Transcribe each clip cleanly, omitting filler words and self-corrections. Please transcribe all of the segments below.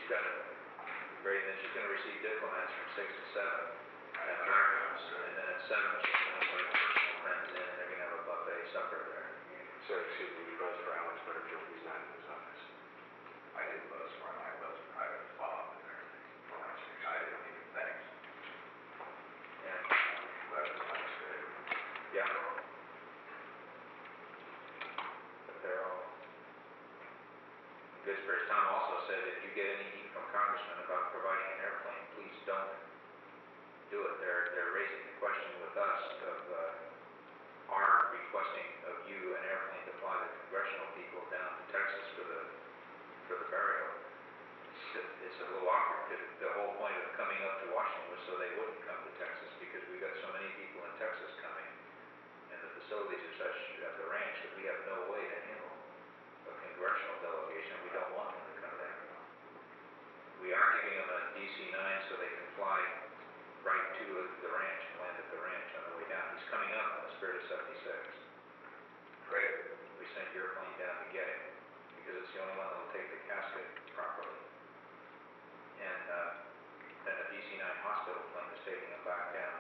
she's got a great, and then she's going to receive diplomats from 6 to 7 at her house, and then at 7 she's going to invite personal friends in, and they're going to have a buffet supper there. So, excuse me, you buzzed for Alex Butterfield, he's not in his office. I didn't buzz for him, I buzzed for Bob and everything. Well, I was excited, even thanks. And, That was nice, good. yeah. But they're all in good spirits. Tom also said if you get any heat from congressmen about providing an airplane, please don't do it. They're raising the question with us of our requesting of you an airplane to fly the congressional people down to Texas for the burial. It's a little awkward because the whole point of coming up to Washington was so they wouldn't come to Texas, because we've got so many people in Texas coming, and the facilities are such at the ranch that we have no way to handle a congressional delegation. We don't want them to come there. We are giving them a DC-9 so they can fly right to the ranch and land at the ranch on the way down. He's coming up on the Spirit of 76. Great. We sent your plane down to get him because it's the only one that will take the casket properly. And then a DC-9 hospital plane is taking him back down.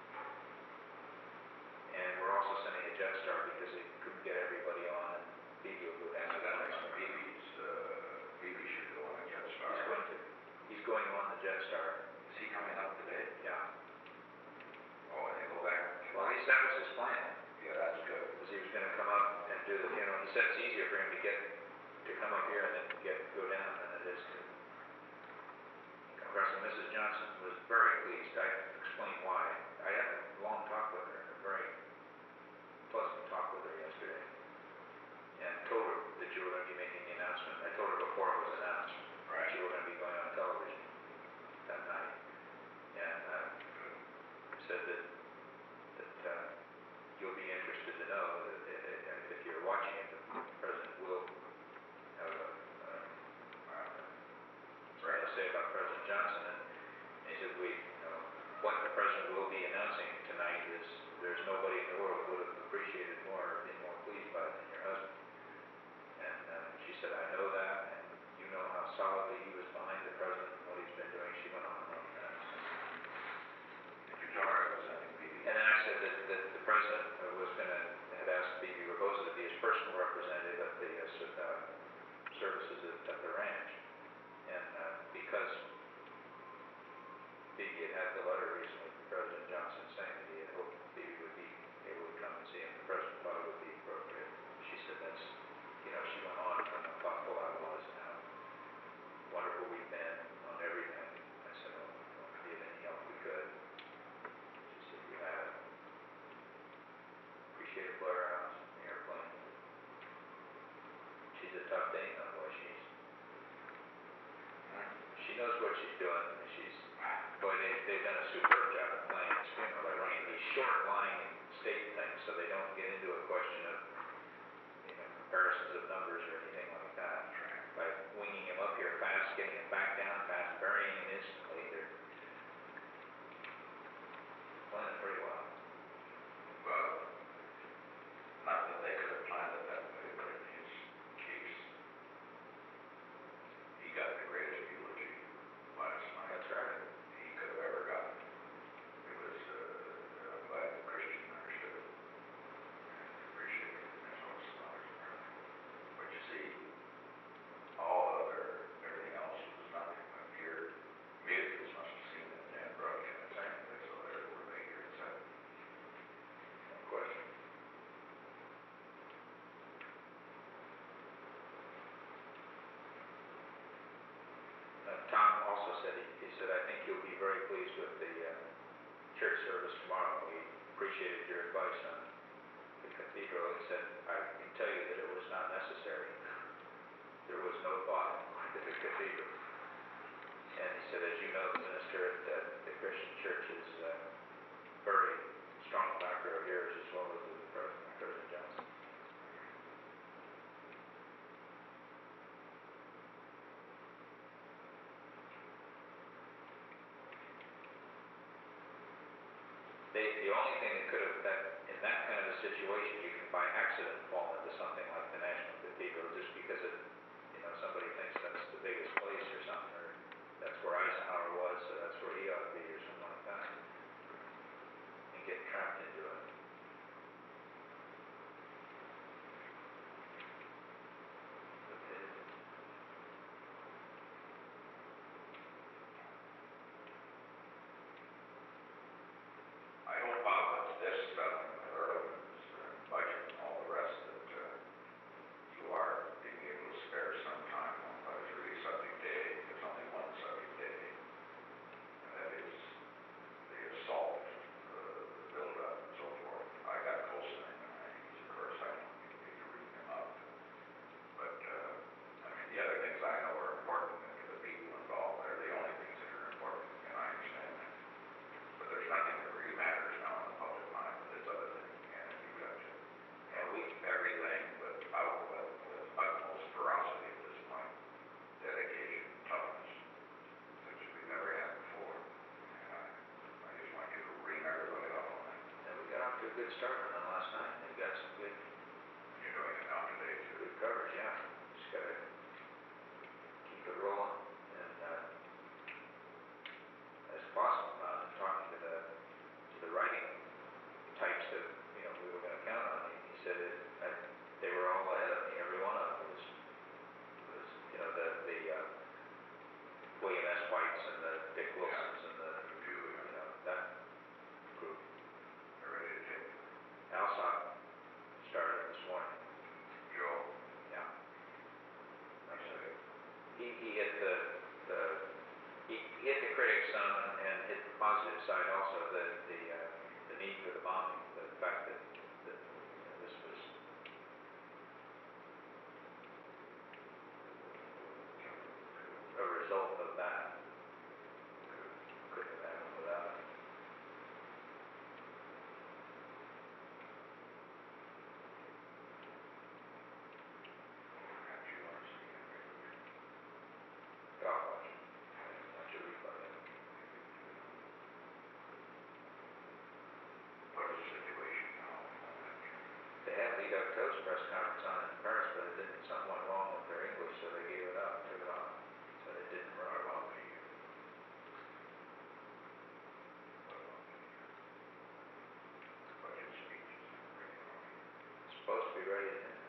And we're also sending a Jetstar because they couldn't get everybody on, and Phoebe will go down to that next one. Phoebe should go on a Jetstar. He's going on the Jetstar. Is he coming up today? Yeah. Oh, and they go back? Well, at least that was his plan. Yeah, that's good. Was he was going to come up and do the funeral. He said it's easier for him to come up here and then go down than it is to come across. And Mrs. Johnson was very pleased. I explained why. I had a long talk with her, a very pleasant talk with her yesterday, and told her that you were going to be making the announcement. I told her before it was announced. Right. You were going to be going on television that night, and said that you'll be interested to know that if you're watching it, the President will have something to say about President Johnson. And he said, what the President will be announcing tonight is there's nobody in the world who would have appreciated more or been more pleased by it than your husband. And she said, I know that, and you know how solidly he was behind the President and what he's been doing. She went on and on that. Did you tell her I was sending Phoebe? And then I said that the President had asked Phoebe Rabosa to be his personal representative at the services at the ranch. And because Phoebe had the letter recently from President Johnson saying that he had hoped Phoebe would be able to come and see him, the President thought it would be appropriate. She said that's, she went on from how thoughtful I was and how wonderful we've been on everything. I said, well, we want to give any help we could. She said, you have. Appreciate Blair House, the airplane. She's a tough dame, though, boy. She knows what she's doing. They've done a superb job of planning this funeral. They're running these short line state things so they don't get into a question of comparisons of numbers or anything like that. By winging him up here fast, getting him back down fast, burying him instantly, they're planning pretty well. Well, not that they could have planned it that way, but in his case, he got the greatest eulogy last night. That's right. He could have ever gotten. It was, I'm glad the Christian understood it and appreciated it. That's what it's not. But you see, everything else was nothing. But your Beatrice must have seen that damn broadcast. Right. So there were later and said, No question. Tom also said, he said, I think you'll be very pleased with the church service tomorrow. We appreciated your advice on the cathedral. He said, I can tell you that it was not necessary. There was no thought to the cathedral. And he said, as you know, the minister at the Christian church is a very strong backer of yours as well as the President Johnson. The only thing that could have, in that kind of a situation, you can by accident fall into something like the National Cathedral just because somebody thinks that's the biggest place or something, or start on last night, and they got some good, You're doing it now today too. good coverage, yeah. Just gotta keep it rolling, and, as possible, talking to the writing types that, you know, we were gonna count on, he said it, they were all ahead of me, every one of them was, you know, the William S. Whites and the Dick Wilsons and the, A few, you know, that group. they're ready to take. Alsop started this morning, Joe, yeah. I said, He hit he hit the critics some and hit the positive side also, the need for the bombing, the fact that you know, this was a result of that. Couldn't have happened without it. perhaps you want to see him maybe. I'll watch it. Watch a replay of it. What is the situation now on that? They had lead up coach press conference on it in Paris, but it didn't, something went wrong with their English, so they gave it up, took it off. Said it didn't What run. about the budget speech? Is that ready for me? It's supposed to be ready at noon.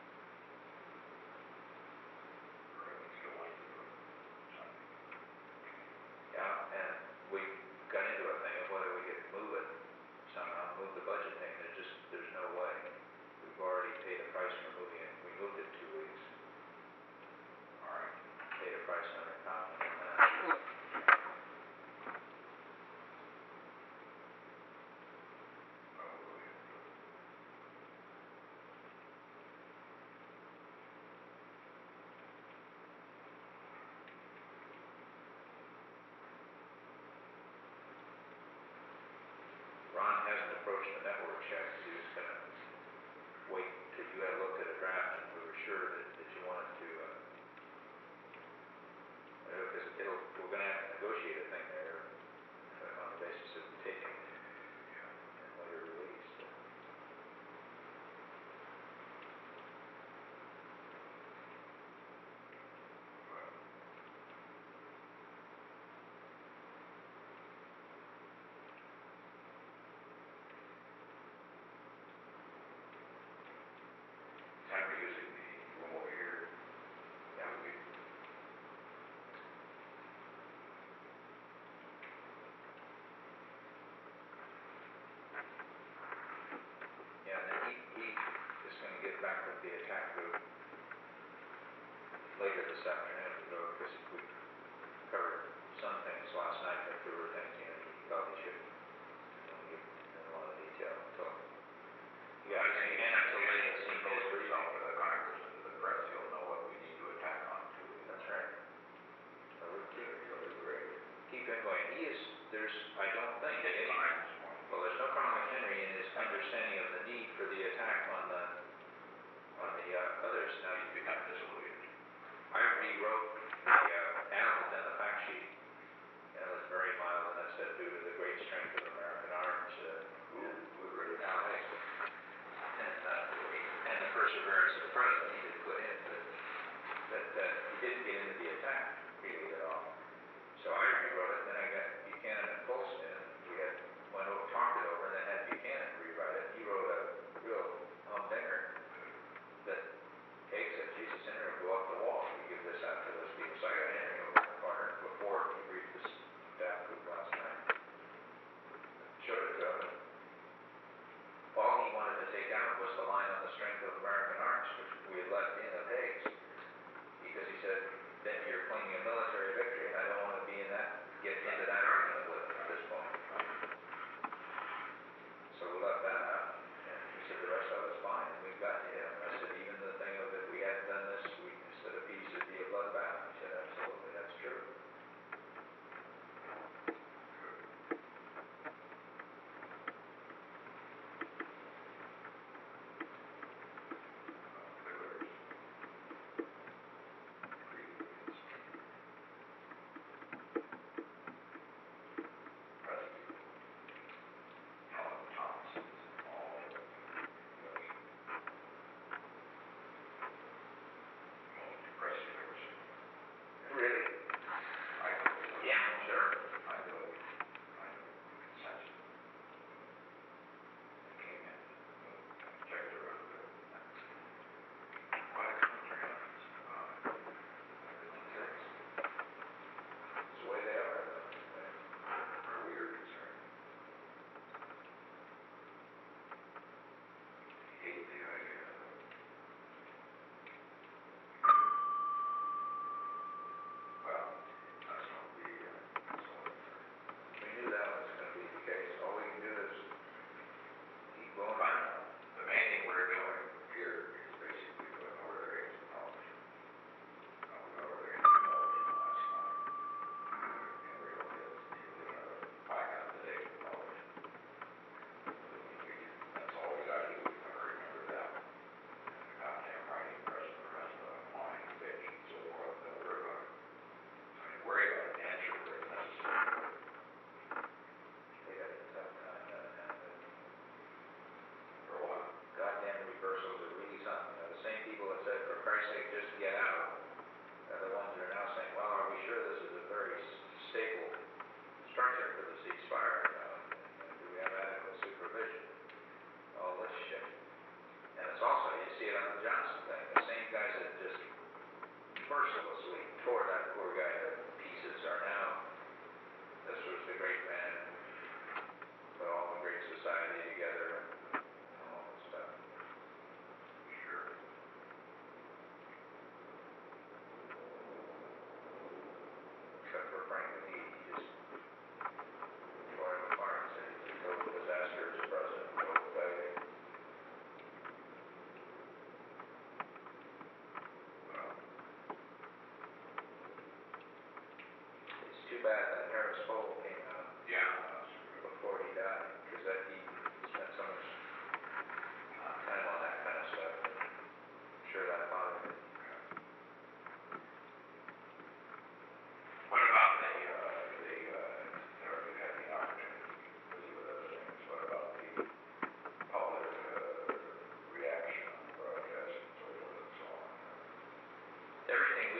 Really still wants to do it Sunday. Yeah, and we got into a thing of whether we could move it somehow, move the budget thing. There's no way. We've already paid a price for moving it. We moved it 2 weeks. All right. Paid a price and I'm confident in that. I will go ahead and do it. Ron hasn't approached the networks yet because he was going to wait till you had looked at a draft and we were sure that you wanted to, because we're going to have to negotiate a thing there on the basis of taping Yeah. and later release. Well, time for using the room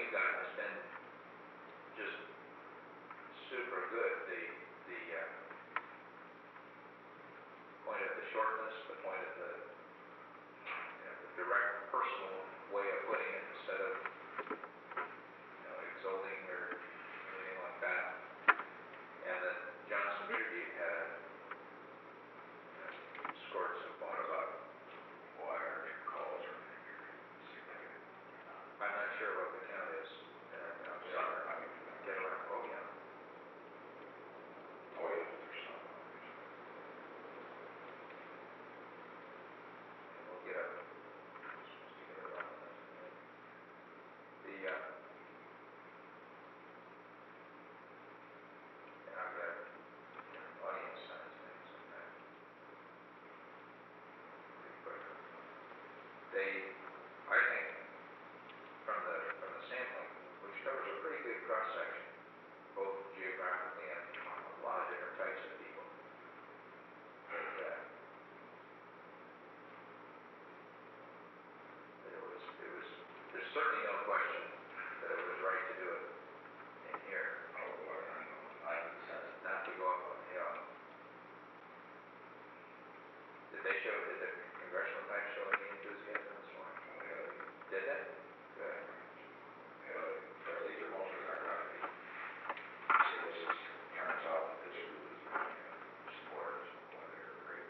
we've gotten has been just super good. The point of the shortness, the point of the, the direct personal way of putting it instead of, exulting or anything like that. And the Johnson Tribute had, scored some What points. about wires or calls or anything significant? I'm not sure what the count is. Summer, I mean, Get around, oh yeah. oh yeah, there's some, obviously. And we'll get up. Supposed to get around that. And I've got audience signs things and that. Pretty quick. I think, from the sampling, which covers a pretty good cross section, both geographically and a lot of different types of people. And, there's certainly no question that it was right to do it in here, Oh, boy, I know, 90%. not to go up on the hill. Did the congressional types show any enthusiasm this morning? Oh, yeah, Did they? Good. but these are mostly our country. See, this is, turns out that this group is really supporters of why they're great.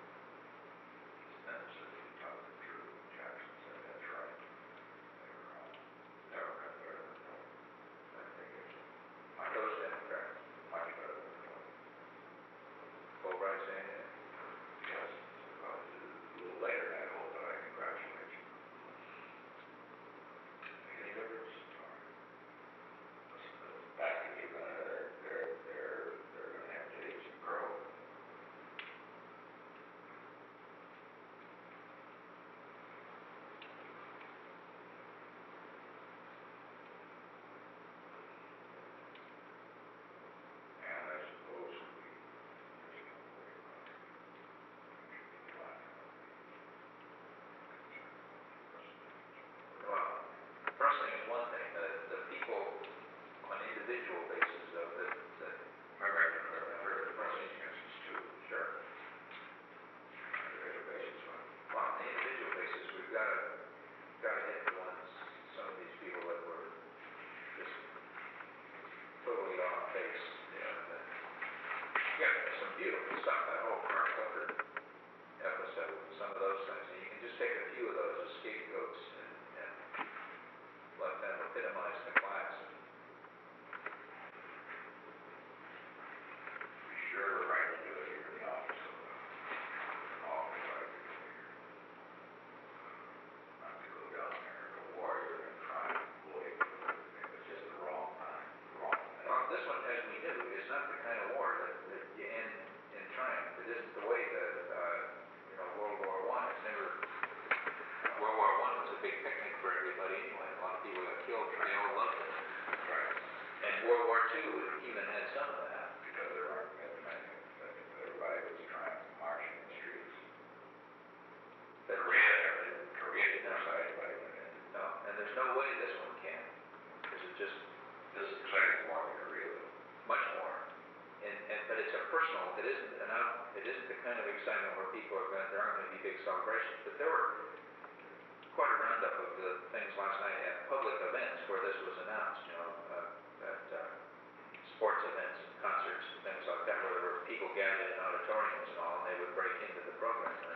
And so he talked it through, Jackson said, that's right. They were better than Republicans. I figured. Those Democrats. Much better than Republicans. Fulbright saying that? Yes, well, a little later, I hope, but I congratulate you. Make any difference? Listen, the factories are they're gonna have to age and grow. And I suppose there's no way around it. We should be flat out. Well, thrusting is one thing. The people on individual basis, though, that Thrusting against us too. sure. Individual basis, but Well, on the individual basis, we've got to hit the ones, some of these people that were just totally off base. Yeah, some beautiful stuff. That whole Mark Clifford episode, some of those things. And you can just take a few of those as scapegoats and let them epitomize the class. we sure were right to do it here in the office. Awfully right to do it here. Not to go down there as a warrior and try and avoid it. It was just the wrong time, the wrong thing. Well, this one, as we knew, is not the kind of war that you end in triumph. It isn't the way that, World War I. It's never. World War I was a big picnic for everybody anyway. A lot of people got killed, but they all loved it. Right. And World War II even had some of that. Because there weren't that many. Everybody was trying to march in the streets. But Korea didn't decide anybody went in. no, and there's no way this one can, because it just This is exciting more than Korea, though. much more. But it's a personal. It isn't It isn't the kind of excitement where people are going. There aren't going to be big celebrations. But there were quite a roundup of the things last night at public events where this was announced. At sports events and concerts and things like that, where there were people gathered in auditoriums and all, and they would break into the program and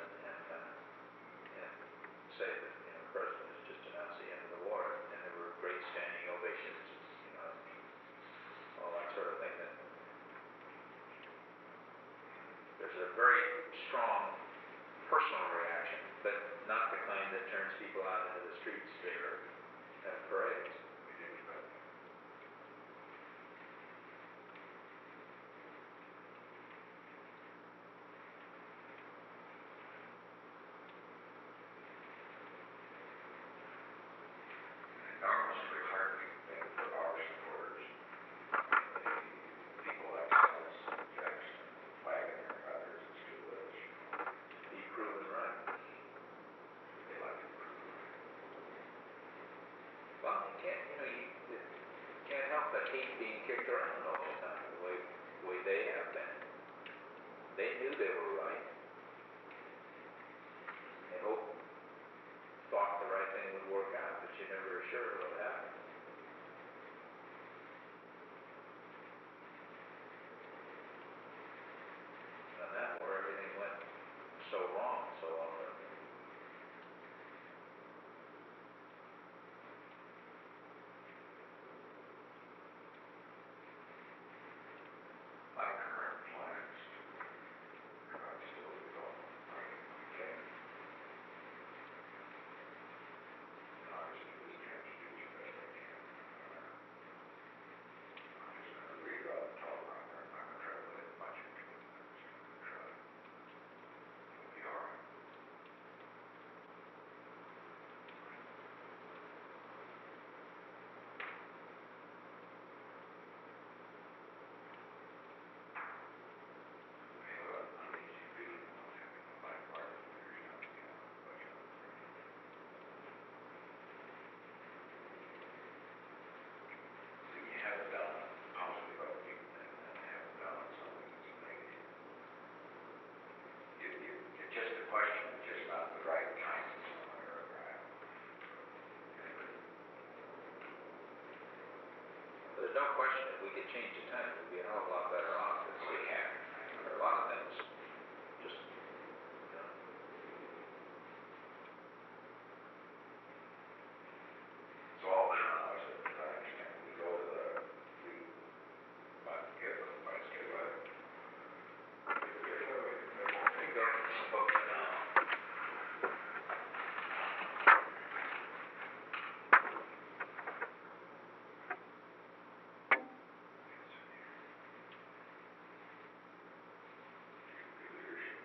say that the president has just announced the end of the war, and there were great standing ovations, all that sort of thing. That there's a very strong personal reaction, but not the kind that turns people out into the streets to have parades. We did expect that. Enormously heartening thing for our supporters. People like Silas, Jackson, Wagner, and others, and Stu Lewis, Be proven right. they like to prove. Well, you can't, want the hate being kicked around all the time, the way they have been. They knew they were right. They thought the right thing would work out, but you never are sure what would happen. And that's where everything went so wrong so often. My current plan is to still develop writing when I can. Obviously, this chance to do the best I can. I'm just going to read out and talk around there. I'm not going to try to put in much into it. I'm just going to try. It'll be all right. I have an uneasy feeling about having the bipartisan leaders coming in on the budget on Friday. So you haven't done a positive update and haven't done something that's negative. It's just a question of just not the right timing somewhere or other. Anyway, There's no question if we could change the time, we'd be a hell of a lot better off. we can. There are a lot of things, just, you know, So all we're now is that, as I understand, we go to get the vice chair, right? we can go vote now. Leadership.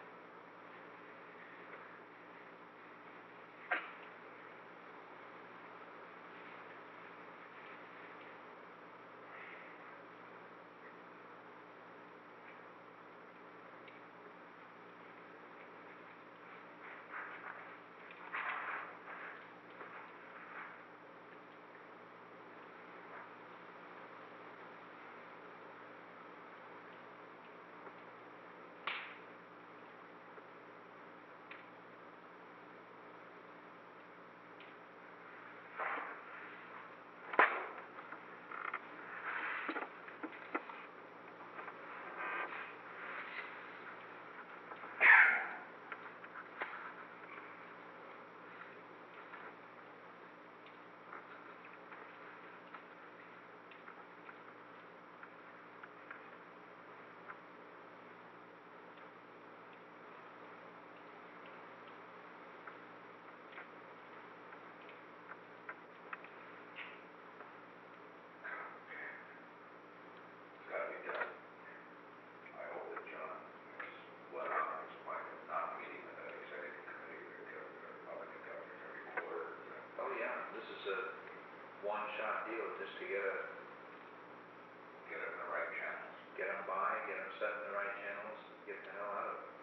It's got to be done. I hope that John is well on his point of not meeting with that executive committee that other governors every quarter. Oh yeah, this is a one-shot deal just to get Get it in the right channels. them by, get them set in the right channels, get the hell out of it.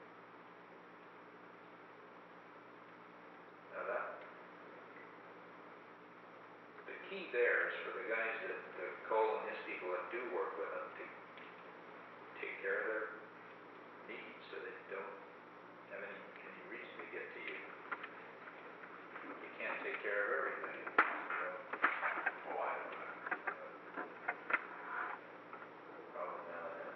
Now the key there is for the guys that Cole and his people that do work with them to take care of their needs so they don't have any reason to get to you. You can't take care of everything. So, Oh, I know that. problem now, yeah.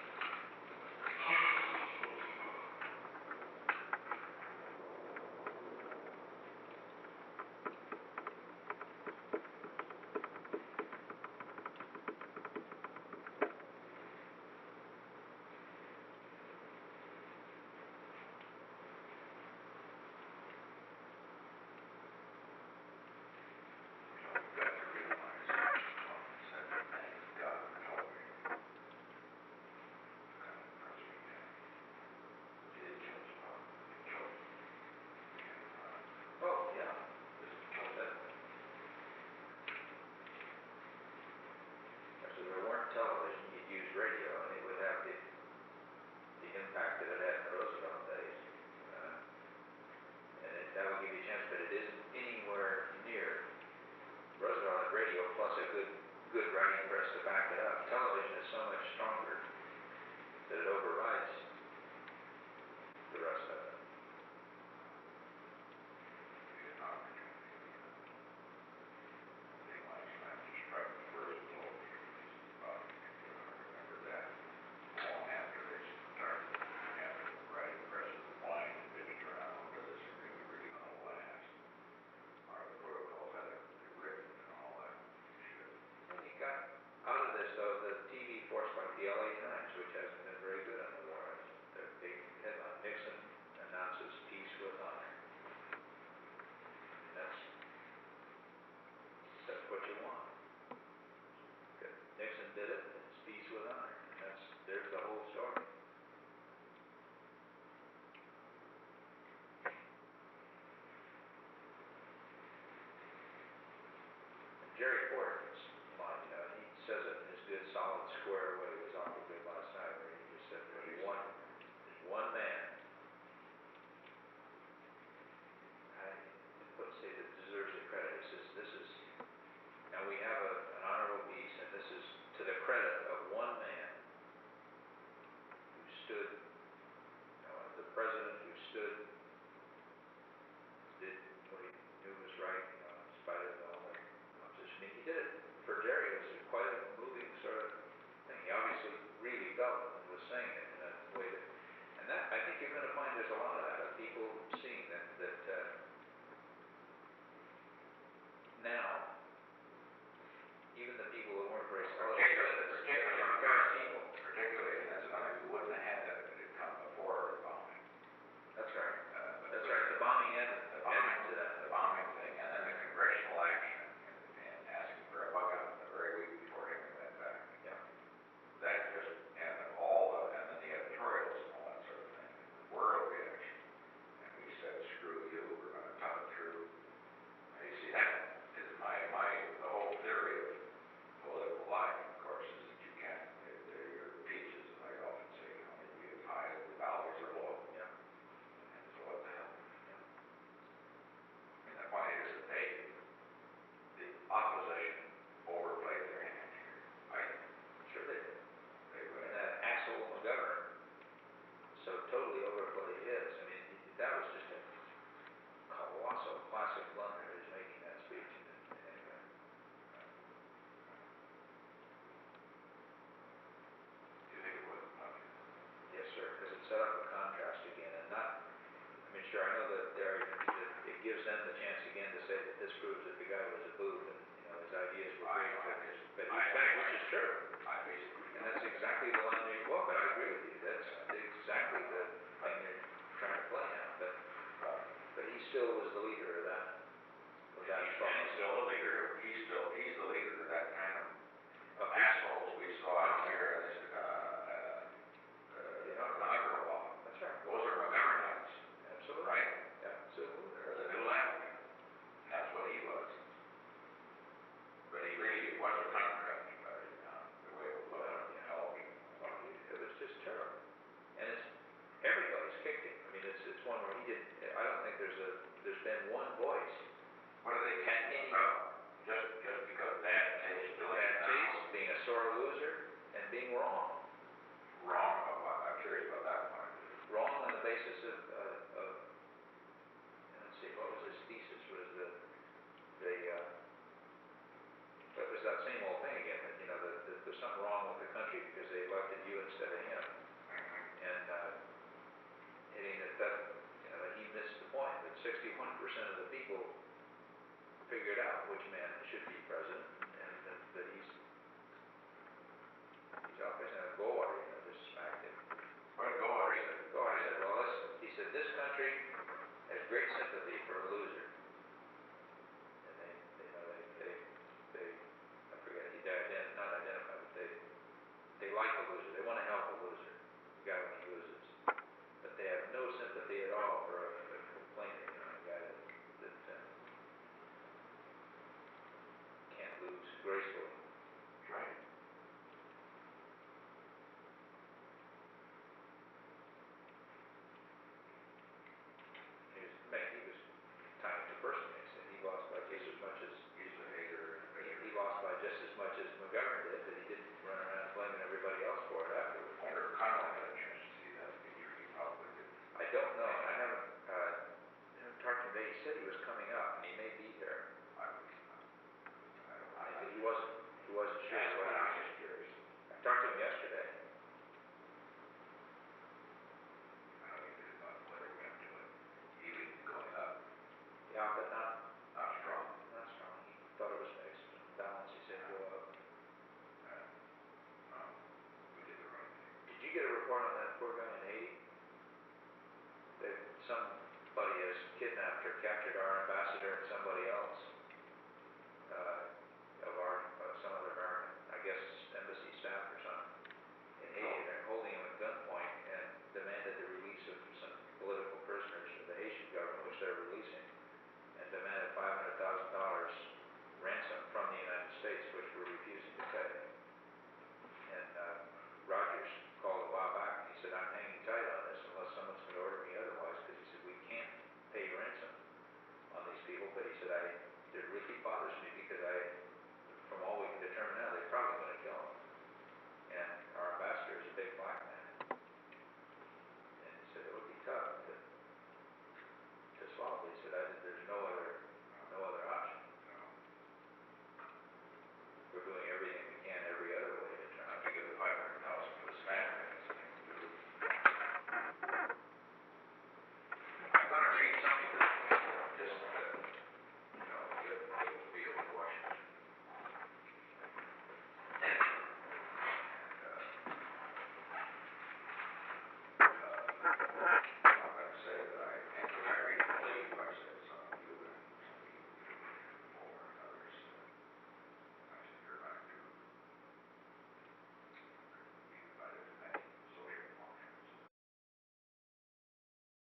We've got to realize that Trump said that he's got to help me. Kind of impressed me, yeah. He did kill his father. He killed him. And, Oh, yeah. just killed That, him. if there weren't television, you'd use radio, and it would have the impact that it had in the Roosevelt days. And that would give you a chance, but it isn't anywhere near. Roosevelt had radio plus a good good writing press to back it up. Television is so much stronger that it overrides the rest of it. Be an opportunity. Thing last night just struck me first with all the communities about, I remember that long after they started, after the writing press was blind and bitched around whether this agreement really gonna last. Or the protocols had to be written and all that shit. And you got out of this, though, the TV force like the LA Times, which hasn't been very good on the war. Their big headline, Nixon announces peace with honor. And that's what you want. Okay. Nixon did it, it's peace with honor. And there's the whole story. And Jerry Ford's line, he says it in his good, solid, square way. It was awfully good last night, where he just said, there's one man, I wouldn't say that deserves the credit. He says, this is, now we have an honorable peace, and this is to the credit of one man who stood, the president who stood, did what he knew was right, in spite of all the opposition. He did it for Jerry. It was quite a moving sort of thing. He obviously really felt and was saying it in a way that, and that, I think you're going to find there's a lot of that, of people seeing that now, even the people who weren't very solid, Particularly, and that's another, we wouldn't have had that if it had come before the bombing. That's right. That's right. The bombing ended to that. The bombing thing, and then the congressional action, and asking for a bug out the very week before Henry went back. Yeah. That just, and and then the editorials and all that sort of thing, and the world reaction. And we said, screw you, we're going to tough it through. And you see, that is the whole theory of political life, of course, is that you can't, they're your peaches, as I often say, can only be as high as the valleys are low. Yeah. And so what the hell? Yeah. I mean, the point is that the opposition overplayed their hand here. Sure they did. They would And have. that Axel McGovern so totally overplayed his. I mean, that was just a colossal classic blunder, his making that speech. Anyway. Do you think it was? Okay. Yes, sir, because it set up a contrast again, and not, I mean, sure, I know that it gives them the chance again to say that this proves that the guy was a boob, and, his ideas were great, but which is true. I basically. And that's exactly the line they walk, but I agree with you, that's exactly the thing they're trying to play now, but he still was the leader of that. He's still the leader. He's the leader of that kind of assholes we saw out here in this Nicaragua. That's right. Those are McGovernites. Absolutely. Right? Absolutely. They're the new left. And that's what he was. But he really was a contrast, the way it was telling people. It was just terrible. And everybody's kicked him. I mean, it's one where he did, I don't think there's been one voice. What are they talking about? Just because bad taste, Being a sore loser, and being wrong. Wrong about what? I'm curious about that point. Wrong on the basis of let's see, what was his thesis? Was it was that same old thing again, that, that there's something wrong with the country because they elected you instead of him. And hitting that he missed the point, that 61% of the people figured out which man should be president, and that he's off his hand. Goldwater, just smacked him. What did Goldwater say? Goldwater said, well, he said, this country has great sympathy for a loser. And they I forget, not identify, but they like a loser. They want to help a loser, the guy when he loses. But they have no sympathy at all for a complainer, a guy that can't lose gracefully. Right. He was tying to person. He lost by just as much as he's a hater. He lost by just as much as more on that poor guy.